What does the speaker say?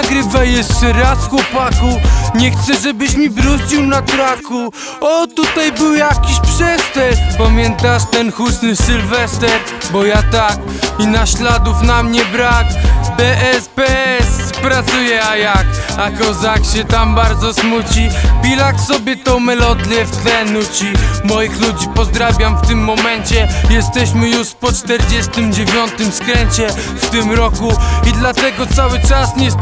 nagrywaj jeszcze raz, chłopaku. Nie chcę, żebyś mi brudził na traku. O, tutaj był jakiś przester. Pamiętasz ten huczny Sylwester? Bo ja tak i na śladów na mnie brak. PS pracuje, a jak? A kozak się tam bardzo smuci. Pilak sobie tą melodię w tle nuci. Moich ludzi pozdrawiam w tym momencie. Jesteśmy już po 49. skręcie w tym roku i dlatego cały czas nie